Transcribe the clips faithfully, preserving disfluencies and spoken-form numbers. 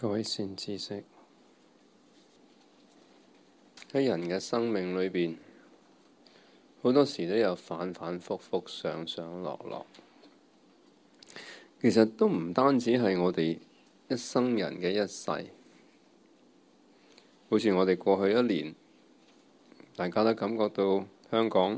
各位善知識，喺人嘅生命裏邊，好多時都有反反覆覆、上上落落。其實都唔單止係我哋一生人嘅一世，好似我哋過去一年，大家都感覺到香港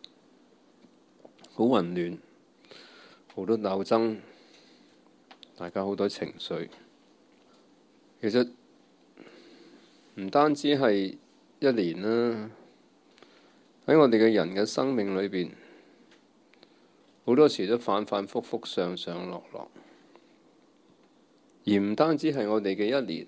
好混亂，好多鬥爭，大家好多情緒。其實唔單止係一年啦，喺我哋嘅人嘅生命裏邊，好多時都反反覆覆、上上落落。而唔單止係我哋嘅一年，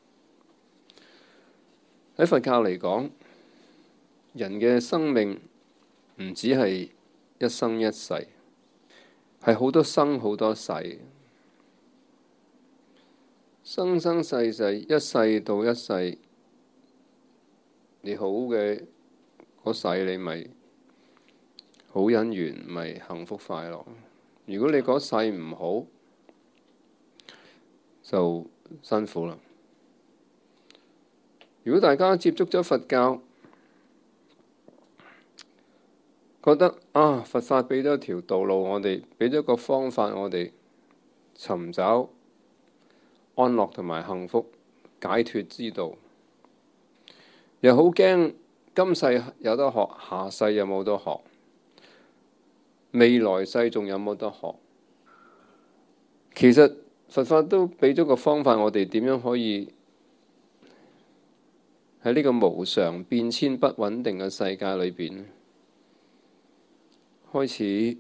喺佛教嚟講，人嘅生命唔止係一生一世，係好多生好多世。生生世世，一世到一世，你好嘅嗰世你咪好姻緣，咪幸福快樂。如果你嗰世唔好，就辛苦啦。如果大家接觸咗佛教，覺得啊，佛法俾咗條道路我哋，俾咗個方法我哋尋找安樂同埋幸福解脫之道，又好驚今世有得學，下世有冇得學，未來世仲有冇得學。其實佛法都俾咗個方法我哋點樣可以喺呢個無常變遷不穩定嘅世界裏邊開始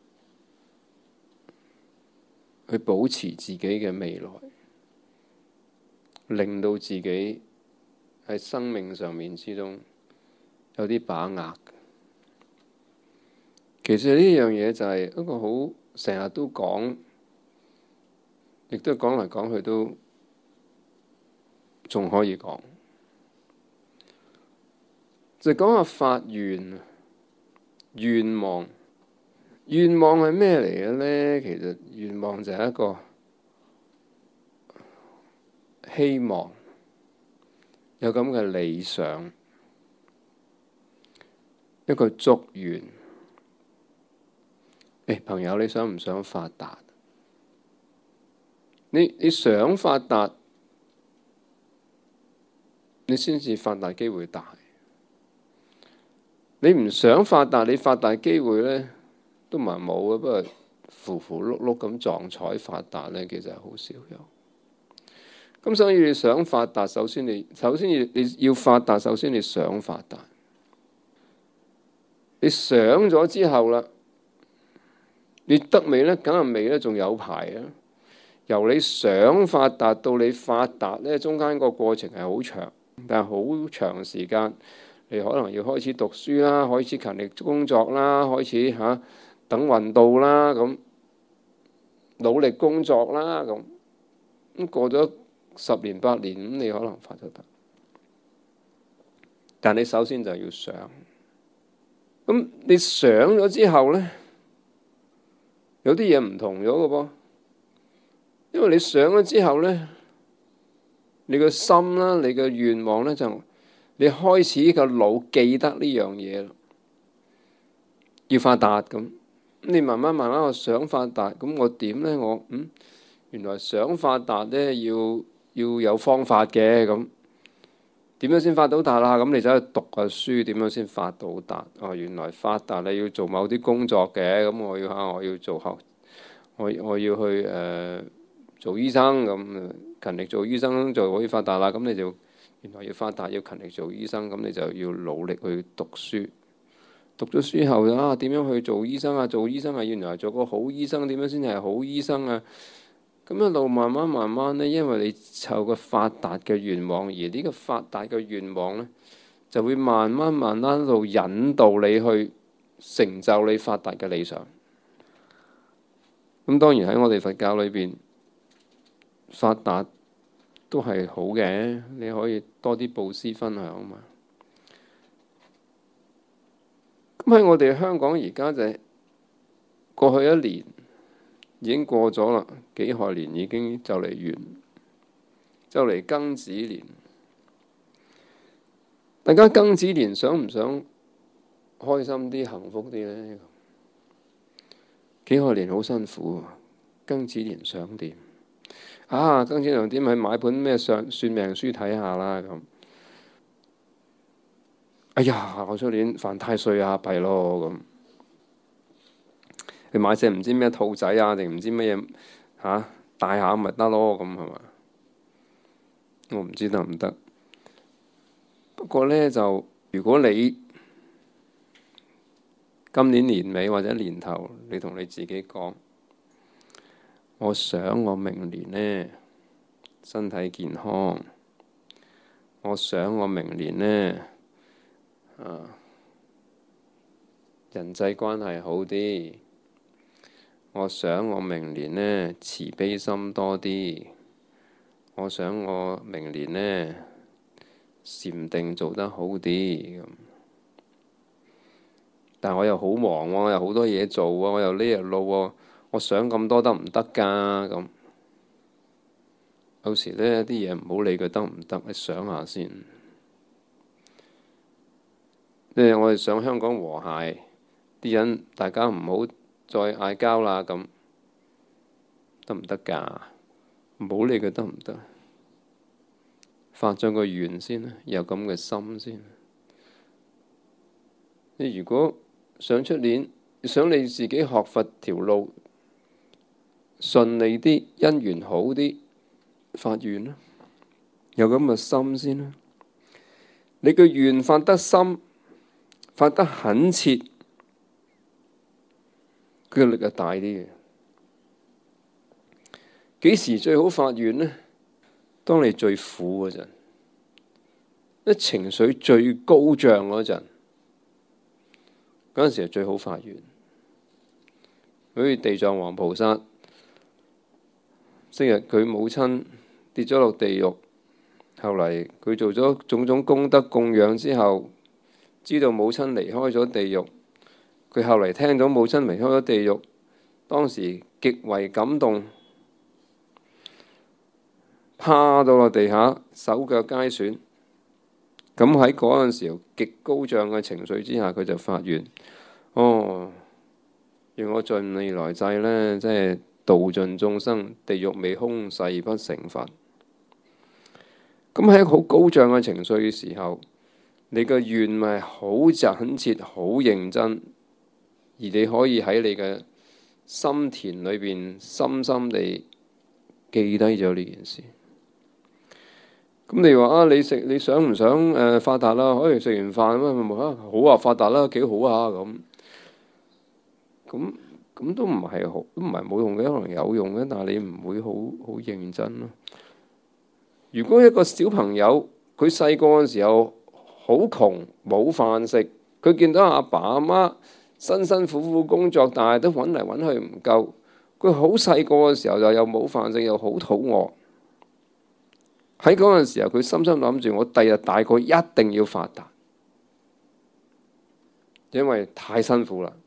去保持自己嘅未來，令到自己喺生命上面之中有啲把握。其實呢樣嘢就係一個好成日都講，亦都講嚟講去都仲可以講，就講下發願、願望。願望係咩嚟嘅呢？其實願望就係一個希望，有咁嘅理想，一個祝願。誒，朋友，你想唔想發達？你你想發達，你先至發達機會大。你唔想發達，你發達機會呢都唔係冇嘅，不過符符碌碌咁撞彩發達呢，其實係好少有。咁所以你想發達，首先你首先你你要發達，首先你想發達。你想咗之後啦，你得未呢？梗係未呢，仲有排啊！由你想發達到你發達呢，中間個過程係好長，但係好長時間，你可能要開始讀書啦，開始勤力工作啦，開始嚇、啊、等運到啦，咁努力工作啦，咁咁過咗十年八年，咁你可能發咗達。但你首先就要想，咁你想咗之後呢，有啲嘢唔同咗嘅噃，因為你想咗之後呢，你個心啦，你嘅願望呢，就你開始個腦記得呢樣嘢啦，要發達咁。你慢慢慢慢我想發達，咁我點呢？我嗯，原來想發達呢，要要有方法嘅，咁點樣先發到達啦？咁你走去讀下書，點樣先發到達？哦，原來發達你要做某啲工作嘅，咁我要嚇我要做學，我我要去誒、呃、做醫生咁，勤力做醫生就可以發達啦。咁你就原來要發達要勤力做醫生，咁你就要努力去讀書。讀咗書後啊，點樣去做醫生啊？做醫生啊，原來做個好醫生，點樣先係好醫生啊？咁一路慢慢慢慢呢，因為你湊個發達嘅願望，而呢個發達嘅願望呢，就會慢慢慢慢一路引導你去成就你發達嘅理想。咁當然喺我哋佛教裏邊，發達都係好嘅，你可以多啲布施分享啊嘛。咁喺我哋香港而家就係過去一年已經過咗啦，己亥年已經就嚟完。 就嚟庚子年，大家庚子年想唔想開心啲、幸福啲呢？己亥年好辛苦，庚子年想點啊？庚子年點去買本咩算算命書睇下啦咁。哎呀，我出年犯太歲啊，弊咯咁。你買隻唔知咩兔仔啊，定唔知乜嘢嚇戴下咪得咯咁係嘛？我唔知得唔得。不過呢，就如果你今年年尾或者年頭，你同你自己講，我想我明年呢身體健康，我想我明年呢啊人際關係好啲，我想我明年呢慈悲心多啲，我想我明年呢禪定做得好啲咁。但我又好忙喎，我又好多嘢做喎，我又呢日路喎，我想咁多得唔得㗎？咁有時呢啲嘢唔好理佢得唔得，你想下先。即係我哋想香港和諧，啲人大家唔好再嗌交啦，咁得唔得㗎？唔好理佢得唔得，發咗個願先啦，有咁嘅心先。你如果想出年，想你自己學佛條路順利啲，姻緣好啲，發願啦，有咁嘅心先啦。你嘅願發得深，發得懇切，佢嘅力係大啲嘅。幾時最好發願呢？當你最苦嗰陣，一情緒最高漲嗰陣。嗰陣時係最好發願，好似地藏王菩薩，昔日佢母親跌咗落地獄，後嚟佢做咗種種功德供養之後，知道母親離開咗地獄，佢後嚟聽到母親離開咗地獄，當時極為感動，趴到落地下，手腳皆損。咁喺嗰陣時候極高漲嘅情緒之下，佢就發願：哦，願我盡未來際呢，即係度盡眾生，地獄未空，誓不成佛。咁喺好高漲嘅情緒嘅時候，你嘅願咪好懇切、好認真，而你可以喺你嘅心田裏邊深深地記低咗呢件事。咁你話啊，你食你想唔想誒、呃、發達啦？可以食完飯咁咪啊好啊，發達啦，幾好啊咁。咁咁都唔係好，都唔係冇用嘅，可能有用嘅，但係你唔會好好認真咯。如果一個小朋友佢細個嘅時候好窮冇飯食，佢見到阿爸阿媽辛辛苦苦工作，但係都揾嚟揾去唔夠，佢好細個嘅時候就又冇飯食，又好肚餓。喺嗰陣時候，佢深深諗住：我第日大個一定要發達，因為太辛苦啦。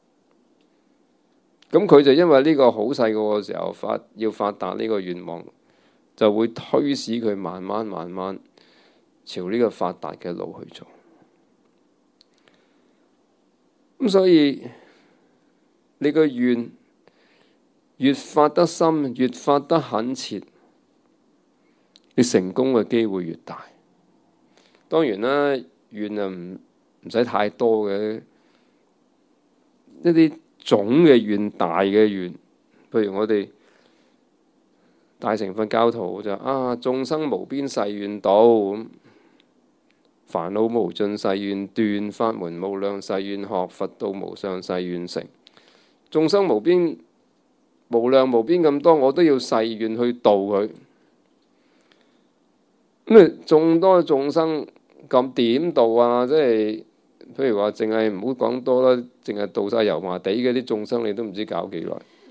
咁佢就因為呢個好細個嘅時候發要發達呢個願望，就會推使佢慢慢慢慢朝呢個發達嘅路去做。咁所以你個願越發得深，越發得懇切，你成功嘅機會越大。當然啦，願啊唔唔使太多嘅，一啲總嘅願、大嘅願，譬如我哋大乘佛教徒就啊，眾生無邊誓願度，咁煩惱無盡誓願斷，法門無量誓願學，佛道無上誓願成。眾生無邊無量無邊咁多，我都要誓願去度佢。咁啊，眾多眾生咁點度啊？即係譬如話，淨係唔好講多啦，淨係度晒油麻地嘅啲眾生，你都唔知搞幾耐。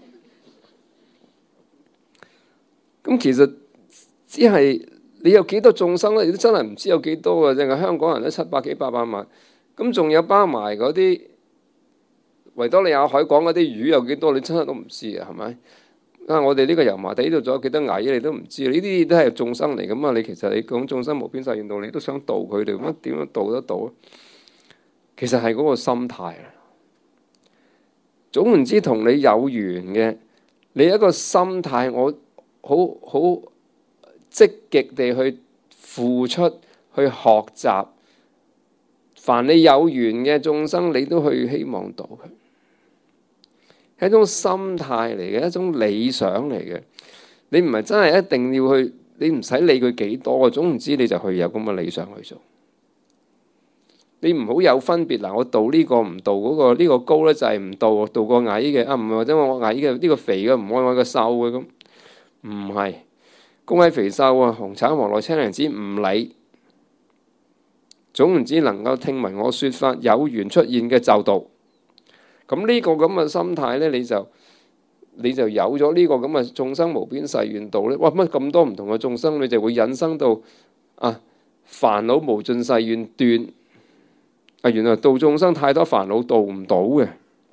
咁其實只係你有幾多眾生咧？你都真係唔知有幾多啊！淨係香港人都七百幾八百萬，咁仲有包埋嗰啲維多利亞海港嗰啲魚有幾多？你真係都唔知啊，係咪？ 啊！我哋呢個油麻地呢度仲有幾多蟻，你都唔知。呢啲都係眾生嚟噶嘛？你其實你講眾生無邊誓願度，你都想度佢哋，咁點樣度得到啊？其實係嗰個心態啊。總言之，同你有緣嘅，你一個心態，我好好積極地去付出，去學習。凡你有緣嘅眾生，你都去希望度佢。係一種心態嚟嘅，一種理想嚟嘅。你唔係真係一定要去，你唔使理佢幾多，總唔知你就去有咁嘅理想去做。你唔好有分別嗱，我度呢個唔度嗰個，呢個高咧就係唔度，度個矮嘅啊，唔係或者我矮嘅呢個肥嘅唔愛我個瘦嘅咁，唔係高矮肥瘦啊，紅橙黃綠青藍紫唔理，總唔知能夠聽聞我說法有緣出現嘅就度。咁呢個咁嘅心態咧，你就你就有咗呢個咁嘅眾生無邊誓願度咧。哇！乜咁多唔同嘅眾生，你就會引申到啊煩惱無盡誓願斷啊！原來度眾生太多煩惱度唔到嘅，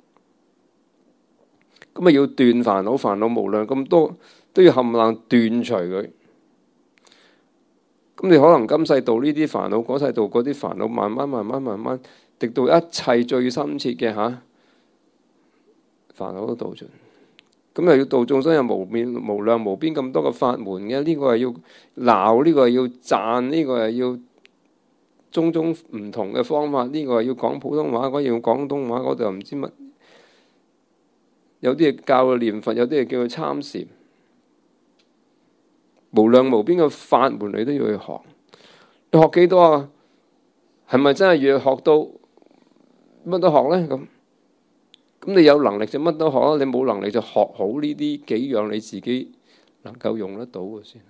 咁啊要斷煩惱，煩惱無量咁多都要冚唪唥斷除佢。咁你可能今世度呢啲煩惱，嗰世度嗰啲煩惱，慢慢慢慢慢慢，直到一切最深切嘅嚇。煩惱都度盡，咁又要度眾生有無面無量無邊咁多個法門嘅，呢個係要鬧，呢個係要讚，呢個係要種種唔同嘅方法，呢個係要講普通話，嗰要廣東話，嗰度又唔知乜，有啲係教佢念佛，有啲係叫佢參禪，無量無邊嘅法門你都要去學，你學幾多啊？係咪真係越學到乜都學呢？咁？咁你有能力就乜都學啦，你冇能力就學好呢啲幾樣你自己能夠用得到嘅先，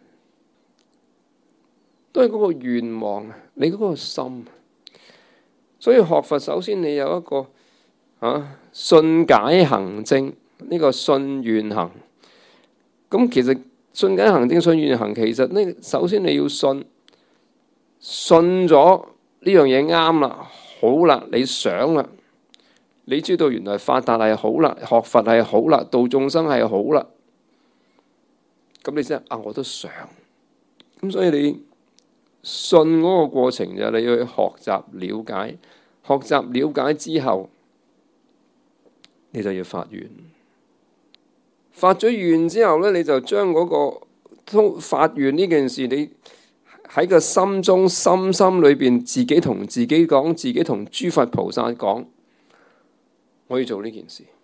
都係嗰個願望啊，你嗰個心。所以學佛首先你有一個啊信解行證，呢個信願行。咁其實信解行證、信願行，其實呢首先你要信，信咗呢樣嘢啱啦，好啦，你想啦。你知道原來發達係好啦，學佛係好啦，度眾生係好啦，咁你先啊，我都想。咁所以你信嗰個過程就係你要去學習了解，學習了解之後，你就要發願。發咗願之後咧，你就將嗰個通發願呢件事，你喺個心中、心心裏邊自己同自己講，自己同諸佛菩薩講。我要做呢件事。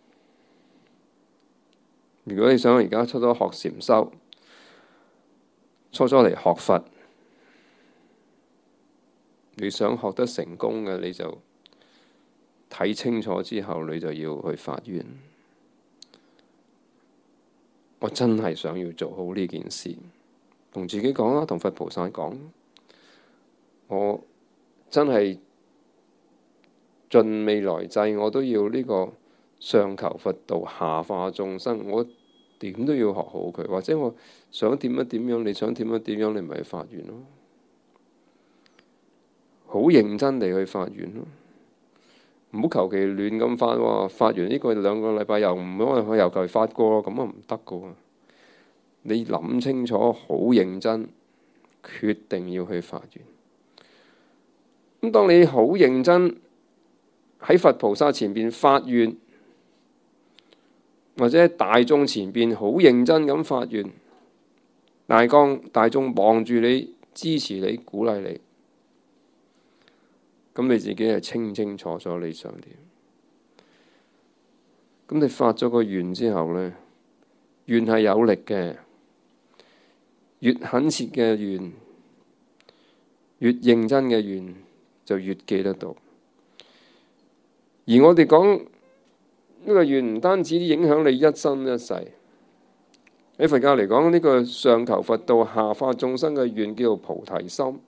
如果你想而家初初學禪修，初初嚟學佛，你想學得成功嘅，你就睇清楚之後，你就要去發願。我真係想要做好呢件事，同自己講啦，同佛菩薩講，我真係。盡未來際，我都要呢個上求佛道，下化眾生。我點都要學好佢，或者我想點樣點樣，你想點樣點樣，你咪去發願咯。好認真地去發願咯，唔好求其亂咁發喎。發完呢個兩個禮拜又唔可能又求其發過，咁啊唔得噶喎。你諗清楚，好認真，決定要去發願。咁當你好認真。喺佛菩薩前邊發願，或者喺大眾前邊好認真咁發願，大江大眾望住你，支持你，鼓勵你，咁你自己係清清楚楚你想點。咁你發咗個願之後呢，願係有力嘅，越懇切嘅願，越認真嘅願，就越記得到。而我哋講呢個願唔單止影響你一生一世，喺佛教嚟講，呢個上求佛道下化眾生嘅願叫做菩提心。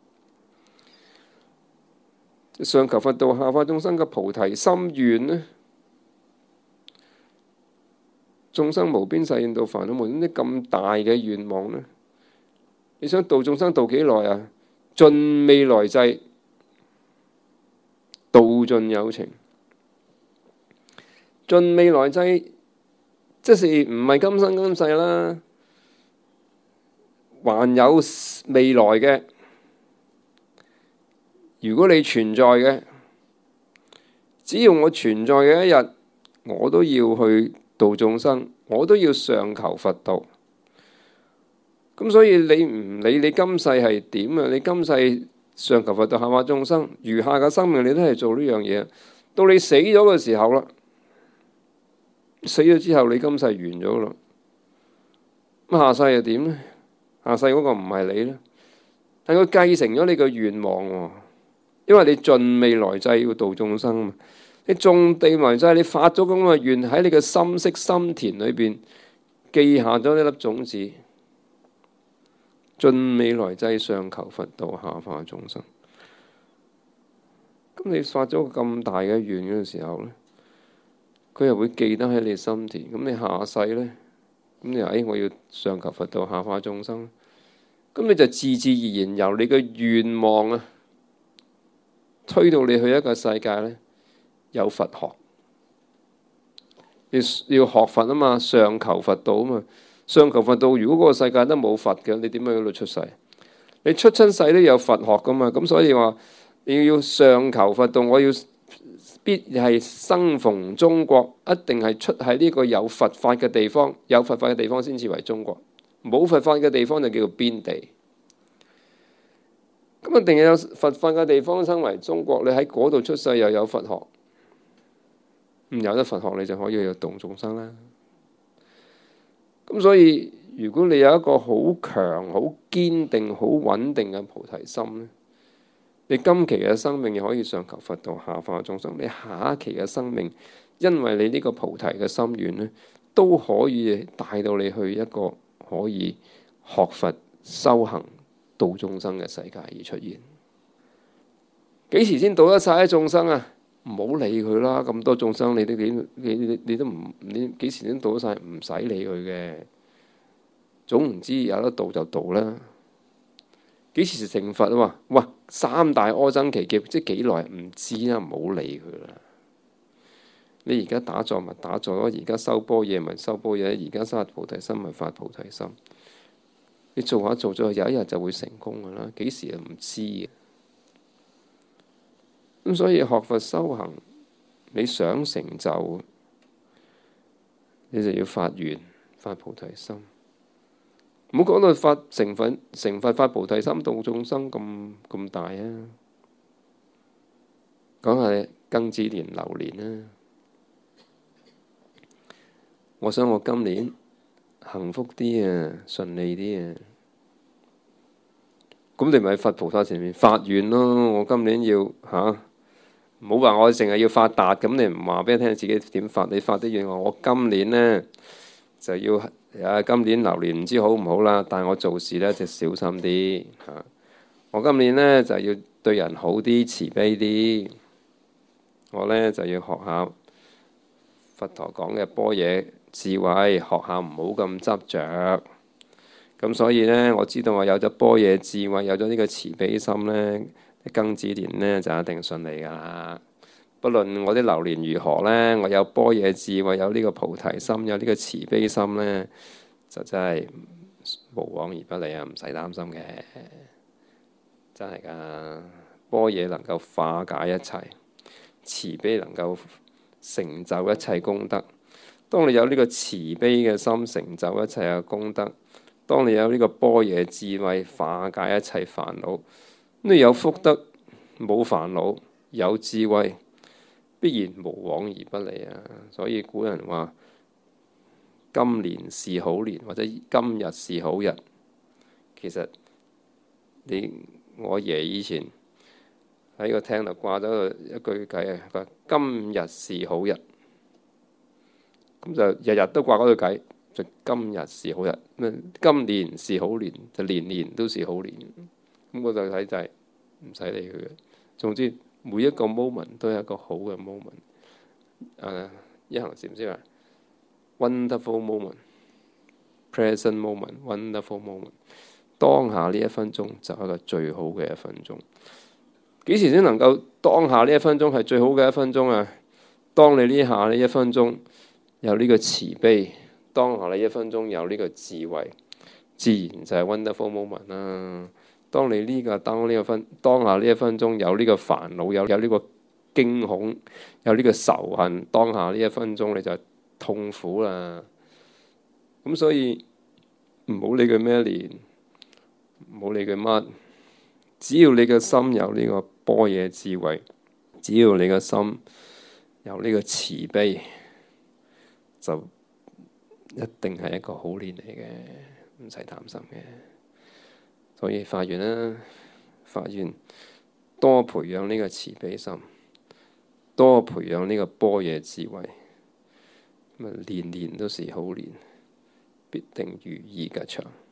上求佛道下化眾生嘅菩提心願呢，眾生無邊誓願度煩惱無邊啲咁大嘅願望呢，你想度眾生度幾耐啊？盡未來際，度盡有情。盡未來際即是唔係今生今世啦，還有未來嘅。如果你存在嘅，只要我存在嘅一日，我都要去度眾生，我都要上求佛道。咁所以你唔理你今世係點啊，你今世上求佛道，下化眾生，餘下嘅生命你都係做呢樣嘢。到你死咗嘅時候啦，死咗之後你今世完咗啦，咁下世又點呢？下世嗰個唔係你呢，但佢繼承咗你嘅願望喎。因為你盡未來際要度眾生嘛，你種地為際，你發咗咁嘅願喺你嘅心識心田裏邊記下咗呢粒種子，盡未來際上求佛道，下化眾生。咁你發咗個咁大嘅願嘅時候呢，佢又會記得喺你心田。咁你下世呢，咁你話誒，我要上求佛道，下化眾生，咁你就自自然然由你嘅願望啊，推到你去一個世界呢，有佛學，要要學佛啊嘛，上求佛道啊嘛，上求佛道。如果嗰個世界都冇佛嘅，你點樣喺度出世？你出親世都有佛學噶嘛，咁所以話你要上求佛道，我要必係生逢中國，一定係出喺呢個有佛法嘅地方，有佛法嘅地方先至為中國，冇佛法嘅地方就叫做邊地。咁一定有佛法嘅地方稱為中國，你喺嗰度出世又有佛學，唔有得佛學你就可以有度眾生啦。咁所以如果你有一個好強、好堅定、好穩定嘅菩提心咧，你今期嘅生命又可以上求佛道，下化眾生。你下一期嘅生命，因為你呢個菩提嘅心願咧，都可以帶到你去一個可以學佛修行度眾生嘅世界而出現。幾時先度得晒啲眾生啊？唔好理佢啦，咁多眾生你都你你你，你都唔你幾時先度得晒？唔使理佢嘅，總唔知有得度就度啦。幾時成佛啊？嘛，哇！三大阿僧祇劫，即係幾耐？唔知啦，唔好理佢啦。你而家打坐咪打坐咯，而家修般若咪修般若，而家發菩提心咪發菩提心。你做下做咗，有一日就會成功噶啦。幾時又唔知嘅。咁所以學佛修行，你想成就，你就要發願發菩提心。唔好講到發成佛成佛發菩提心度眾生咁咁大啊！講下庚子年流年啦。我想我今年幸福啲啊，順利啲啊。咁你咪喺佛菩薩前面發願咯。我今年要吓，唔好話我成日要發達。咁你唔話俾我聽自己點發？你發啲願話，我今年呢就要啊，今年流年唔知好唔好啦。但係我做事呢就小心啲吓。我今年呢就要對人好啲，慈悲啲。我呢就要學下佛陀講嘅般若智慧，學下唔好咁執着。咁所以呢，我知道我有咗般若智慧，有咗呢個慈悲心呢，庚子年呢就一定順利噶啦。不論我啲流年如何呢，我有般若智慧，有呢個菩提心，有呢個慈悲心呢，就真係無往而不利啊！唔使擔心嘅，真係噶。般若能夠化解一切，慈悲能夠成就一切功德。當你有呢個慈悲嘅心，成就一切嘅功德。當你有呢個般若智慧，化解一切煩惱，你有福德冇煩惱，有智慧，必然無往而不利啊！所以古人話：今年是好年，或者今日是好日。其實你我爺以前喺個廳度掛咗一句偈啊，佢話今日是好日，咁就日日都掛嗰句偈。就今日是好日，咩？今年是好年，就年年都是好年。咁我就睇就係唔使理佢嘅。總之每一個 moment 都係一個好嘅 moment。誒，一行禪師話 wonderful moment，present moment，wonderful moment。當下呢一分鐘就係一個最好嘅一分鐘。幾時先能夠當下呢一分鐘係最好嘅一分鐘啊？當你呢下呢一分鐘有呢個慈悲。 當下呢一分鐘有呢個智慧，自然就係 wonderful moment 啦。當你呢個當呢個分當下呢一分鐘有呢個煩惱，有有呢個驚恐，有呢個仇恨，當下呢一分鐘你就痛苦啦。咁所以唔好理佢咩年，唔好理佢乜，只要你嘅心有呢個般若智慧，只要你嘅心有呢個慈悲，就一定係一個好年嚟嘅，唔使擔心嘅。所以發願啦，發願多培養呢個慈悲心，多培養呢個般若智慧，咁啊年年都是好年，必定如意吉祥。